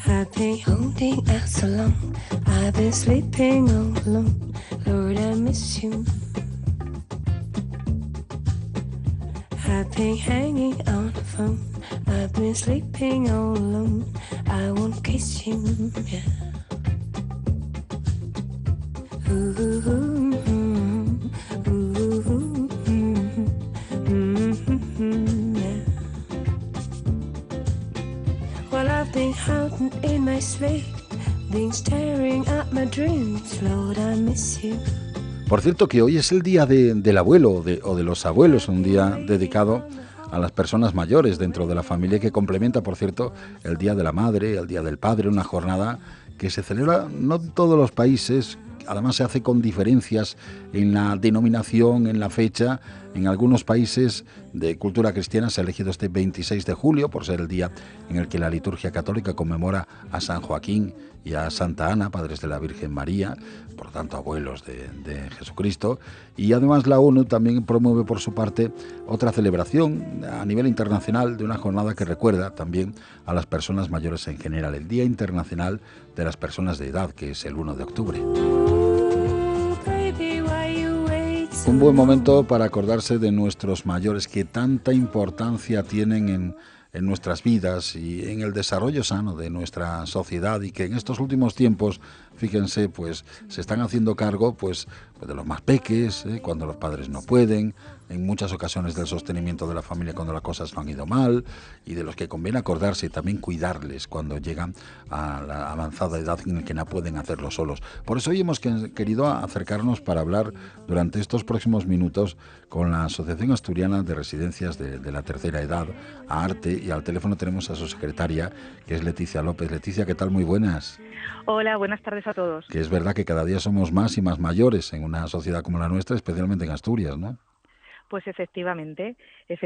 I've been holding out so long. I've been sleeping all alone. Lord, I miss you. I've been hanging on the phone. I've been sleeping all alone. I won't kiss you. Yeah. Ooh, ooh, ooh, ooh, yeah. Well, I've been hiding in my sleep, been staring at my dreams. Lord, I miss you. Por cierto, que hoy es el día del abuelo o de los abuelos, un día dedicado a las personas mayores dentro de la familia, que complementa, por cierto, el Día de la Madre, el Día del Padre, una jornada que se celebra no en todos los países. Además se hace con diferencias en la denominación, en la fecha. En algunos países de cultura cristiana se ha elegido este 26 de julio por ser el día en el que la liturgia católica conmemora a San Joaquín y a Santa Ana, padres de la Virgen María, por lo tanto abuelos de Jesucristo. Y además la ONU también promueve por su parte otra celebración a nivel internacional de una jornada que recuerda también a las personas mayores en general, el Día Internacional de las Personas de Edad, que es el 1 de octubre. Un buen momento para acordarse de nuestros mayores, que tanta importancia tienen en nuestras vidas y en el desarrollo sano de nuestra sociedad, y que en estos últimos tiempos, fíjense, pues se están haciendo cargo pues de los más peques, cuando los padres no pueden, en muchas ocasiones del sostenimiento de la familia cuando las cosas no han ido mal, y de los que conviene acordarse y también cuidarles cuando llegan a la avanzada edad en la que no pueden hacerlo solos. Por eso hoy hemos querido acercarnos para hablar durante estos próximos minutos con la Asociación Asturiana de Residencias de la Tercera Edad, AARTE, y al teléfono tenemos a su secretaria, que es Leticia López. Leticia, ¿qué tal? Muy buenas. Hola, buenas tardes a todos. Que es verdad que cada día somos más y más mayores en una sociedad como la nuestra, especialmente en Asturias, ¿no? Pues efectivamente,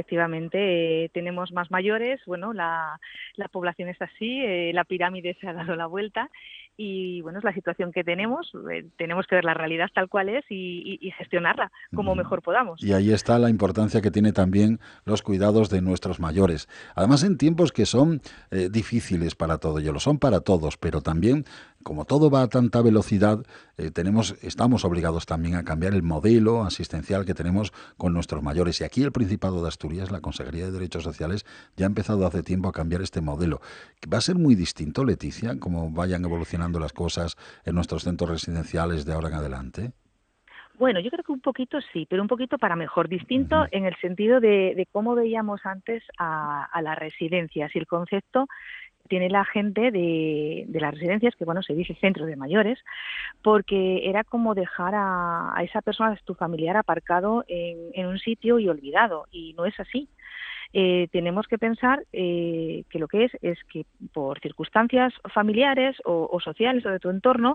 tenemos más mayores, bueno, la población es así, la pirámide se ha dado la vuelta y bueno, es la situación que tenemos que ver la realidad tal cual es y gestionarla como mejor podamos. Y ahí está la importancia que tiene también los cuidados de nuestros mayores. Además, en tiempos que son difíciles para todo, y lo son para todos, pero también, como todo va a tanta velocidad, estamos obligados también a cambiar el modelo asistencial que tenemos con nuestros mayores. Y aquí el Principado de Asturias, la Consejería de Derechos Sociales, ya ha empezado hace tiempo a cambiar este modelo. ¿Va a ser muy distinto, Leticia, cómo vayan evolucionando las cosas en nuestros centros residenciales de ahora en adelante? Bueno, yo creo que un poquito sí, pero un poquito para mejor, distinto en el sentido de cómo veíamos antes a las residencias y el concepto tiene la gente de las residencias, que bueno, se dice centro de mayores, porque era como dejar a esa persona, a tu familiar, aparcado en un sitio y olvidado, y no es así. Tenemos que pensar que lo que es que por circunstancias familiares o sociales o de tu entorno,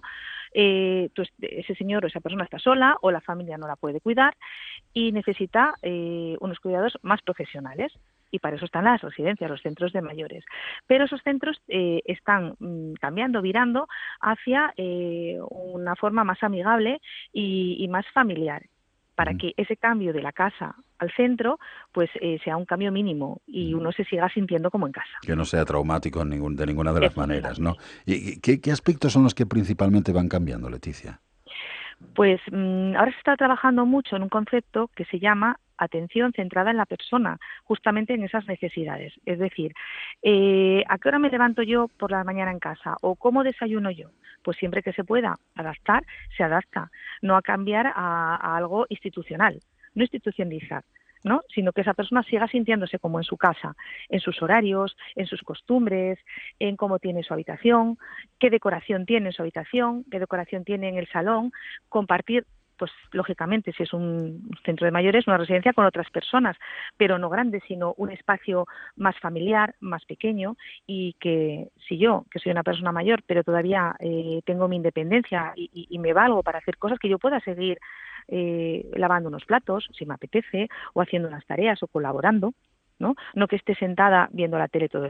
ese señor o esa persona está sola o la familia no la puede cuidar y necesita unos cuidados más profesionales. Y para eso están las residencias, los centros de mayores. Pero esos centros están cambiando, virando hacia una forma más amigable y más familiar, para que ese cambio de la casa al centro pues sea un cambio mínimo y uno se siga sintiendo como en casa. Que no sea traumático de ninguna de las maneras, ¿no? ¿Y qué aspectos son los que principalmente van cambiando, Leticia? Pues ahora se está trabajando mucho en un concepto que se llama atención centrada en la persona, justamente en esas necesidades. Es decir, ¿a qué hora me levanto yo por la mañana en casa? ¿O cómo desayuno yo? Pues siempre que se pueda adaptar, se adapta, no a cambiar a algo institucional, no institucionalizar, ¿no? Sino que esa persona siga sintiéndose como en su casa, en sus horarios, en sus costumbres, en cómo tiene su habitación, qué decoración tiene en su habitación, qué decoración tiene en el salón, compartir, pues lógicamente, si es un centro de mayores, una residencia con otras personas, pero no grande, sino un espacio más familiar, más pequeño, y que si yo, que soy una persona mayor, pero todavía tengo mi independencia y me valgo para hacer cosas, que yo pueda seguir lavando unos platos, si me apetece, o haciendo unas tareas o colaborando, ¿no? No que esté sentada viendo la tele todo el día.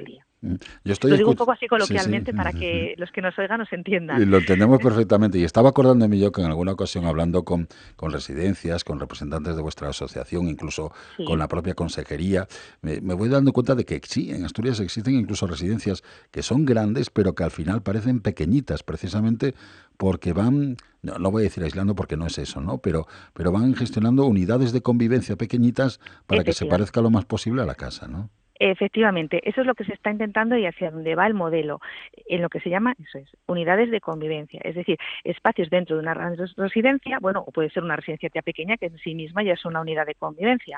Yo estoy Lo digo un poco así Sí, sí. coloquialmente para que los que nos oigan nos entiendan. Y lo entendemos perfectamente. Y estaba acordándome yo que en alguna ocasión, hablando con residencias, con representantes de vuestra asociación, incluso con Sí, la propia consejería, me voy dando cuenta de que sí, en Asturias existen incluso residencias que son grandes, pero que al final parecen pequeñitas, precisamente porque van, no voy a decir aislando porque no es eso, ¿no? Pero van gestionando unidades de convivencia pequeñitas para que se efectivamente. parezca lo más posible a la casa, ¿no? Efectivamente, eso es lo que se está intentando y hacia dónde va el modelo, en lo que se llama, eso es, unidades de convivencia, es decir, espacios dentro de una residencia, bueno, o puede ser una residencia ya pequeña que en sí misma ya es una unidad de convivencia,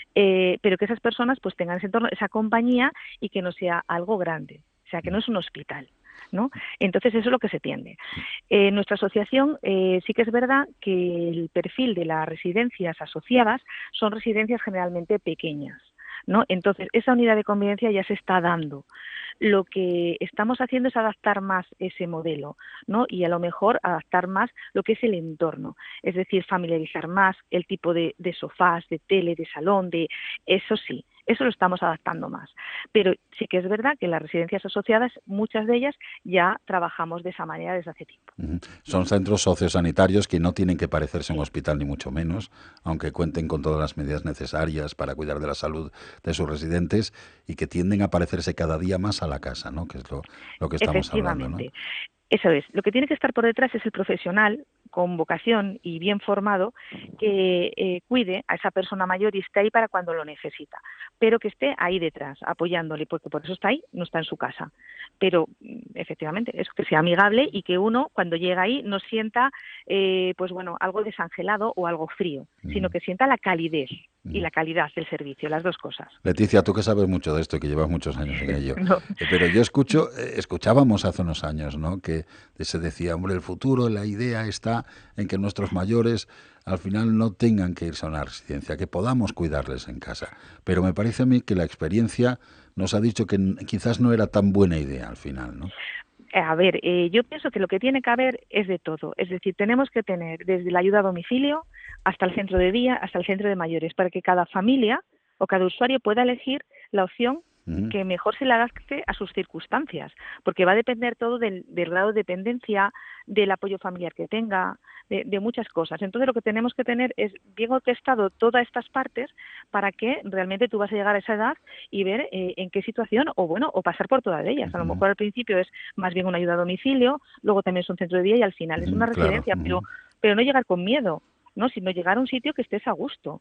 pero que esas personas pues tengan ese entorno, esa compañía y que no sea algo grande, o sea, que no es un hospital, ¿no? Entonces eso es lo que se tiende. Nuestra asociación sí que es verdad que el perfil de las residencias asociadas son residencias generalmente pequeñas, ¿no? Entonces, esa unidad de convivencia ya se está dando. Lo que estamos haciendo es adaptar más ese modelo, ¿no? Y a lo mejor adaptar más lo que es el entorno, es decir, familiarizar más el tipo de sofás, de tele, de salón, de eso sí, eso lo estamos adaptando más. Pero sí que es verdad que las residencias asociadas, muchas de ellas ya trabajamos de esa manera desde hace tiempo. Son centros sociosanitarios que no tienen que parecerse a un Sí, hospital ni mucho menos, aunque cuenten con todas las medidas necesarias para cuidar de la salud de sus residentes y que tienden a parecerse cada día más a la casa, ¿no? Que es lo que estamos hablando, ¿no? efectivamente. Eso es. Lo que tiene que estar por detrás es el profesional con vocación y bien formado que cuide a esa persona mayor y esté ahí para cuando lo necesita, pero que esté ahí detrás, apoyándole, porque por eso está ahí, no está en su casa. Pero efectivamente, es que sea amigable y que uno cuando llega ahí no sienta, pues bueno, algo desangelado o algo frío, sino Ujú, que sienta la calidez y ujú. la calidad del servicio, las dos cosas. Leticia, tú que sabes mucho de esto y que llevas muchos años en ello, No. pero yo escuchábamos hace unos años, ¿no? Que se decía, hombre, el futuro, la idea está en que nuestros mayores al final no tengan que irse a una residencia, que podamos cuidarles en casa. Pero me parece a mí que la experiencia nos ha dicho que quizás no era tan buena idea al final, ¿no? A ver, yo pienso que lo que tiene que haber es de todo. Es decir, tenemos que tener desde la ayuda a domicilio hasta el centro de día, hasta el centro de mayores, para que cada familia o cada usuario pueda elegir la opción Ujú, que mejor se le adapte a sus circunstancias, porque va a depender todo del grado de dependencia, del apoyo familiar que tenga, de muchas cosas. Entonces, lo que tenemos que tener es bien orquestado todas estas partes para que realmente tú vas a llegar a esa edad y ver en qué situación, o bueno, o pasar por todas ellas. A lo ujú, mejor al principio es más bien una ayuda a domicilio, luego también es un centro de día y al final es una claro. residencia, pero no llegar con miedo, ¿no? Sino llegar a un sitio que estés a gusto.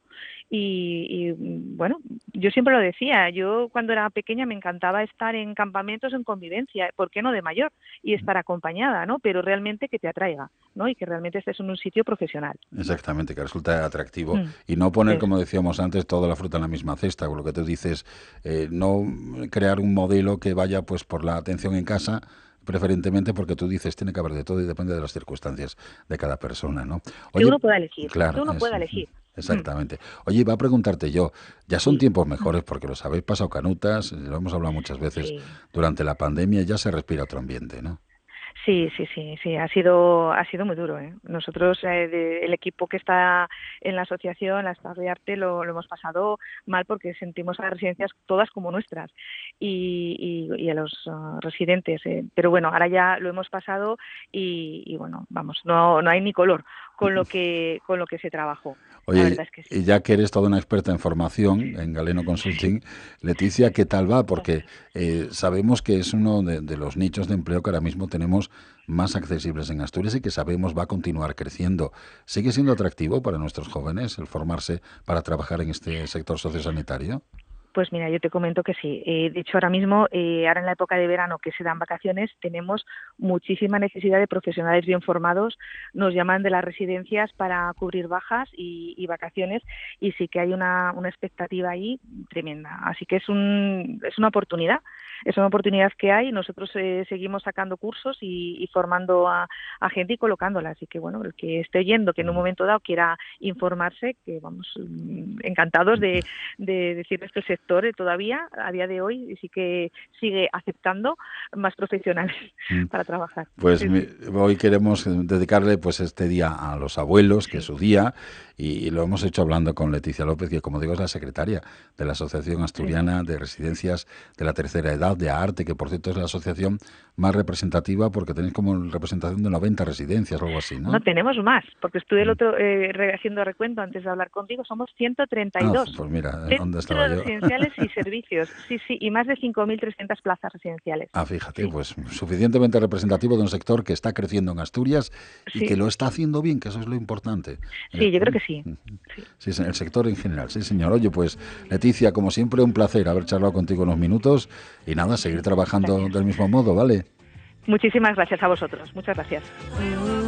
Bueno, yo siempre lo decía, yo cuando era pequeña me encantaba estar en campamentos en convivencia, ¿por qué no de mayor? Y estar acompañada, ¿no? Pero realmente que te atraiga, ¿no? Y que realmente estés en un sitio profesional. Exactamente, que resulta atractivo Mm, y no poner, eso. como decíamos antes, toda la fruta en la misma cesta, con lo que tú dices, no crear un modelo que vaya pues por la atención en casa, preferentemente porque tú dices tiene que haber de todo y depende de las circunstancias de cada persona, ¿no? Que Oye, uno pueda elegir, que claro, uno pueda elegir. Mm, exactamente. Oye, iba a preguntarte yo, ya son sí, tiempos mejores porque los habéis pasado canutas, lo hemos hablado muchas veces sí. durante la pandemia, ya se respira otro ambiente, ¿no? Sí, sí, sí, sí, ha sido muy duro, ¿eh? Nosotros, el equipo que está en la asociación, la Estado de Arte, lo hemos pasado mal porque sentimos a las residencias todas como nuestras y a los residentes. Pero bueno, ahora ya lo hemos pasado y bueno, vamos, no hay ni color con lo que se trabajó. La Oye, verdad es que y sí. ya que eres toda una experta en formación en Galeno Consulting, Leticia, ¿qué tal va? Porque sabemos que es uno de los nichos de empleo que ahora mismo tenemos más accesibles en Asturias y que sabemos va a continuar creciendo. ¿Sigue siendo atractivo para nuestros jóvenes el formarse para trabajar en este sector sociosanitario? Pues mira, yo te comento que sí. De hecho, ahora mismo, ahora en la época de verano que se dan vacaciones, tenemos muchísima necesidad de profesionales bien formados. Nos llaman de las residencias para cubrir bajas y vacaciones y sí que hay una expectativa ahí tremenda. Así que es una oportunidad. Es una oportunidad que hay. Nosotros seguimos sacando cursos y formando a gente y colocándola. Así que, bueno, el que esté oyendo que en un momento dado quiera informarse, que vamos, encantados de decirles que el sector sector todavía, a día de hoy, sí que sigue aceptando más profesionales para trabajar. Pues Sí, hoy queremos dedicarle pues este día a los abuelos, que es su día, y lo hemos hecho hablando con Leticia López, que como digo es la secretaria de la Asociación Asturiana de Residencias de la Tercera Edad de Arte, que por cierto es la asociación más representativa porque tenéis como representación de 90 residencias o algo así, ¿no? No, tenemos más, porque estuve el otro haciendo recuento antes de hablar contigo, somos 132. Pues mira, ¿dónde Centros estaba yo? residenciales y servicios, sí, y más de 5.300 plazas residenciales. Fíjate, pues suficientemente representativo de un sector que está creciendo en Asturias y que lo está haciendo bien, que eso es lo importante. Sí, yo creo que sí. Sí, el sector en general, sí señor. Oye, pues Leticia, como siempre, un placer haber charlado contigo unos minutos y nada, seguir trabajando del mismo modo, ¿vale? Muchísimas gracias a vosotros, muchas gracias.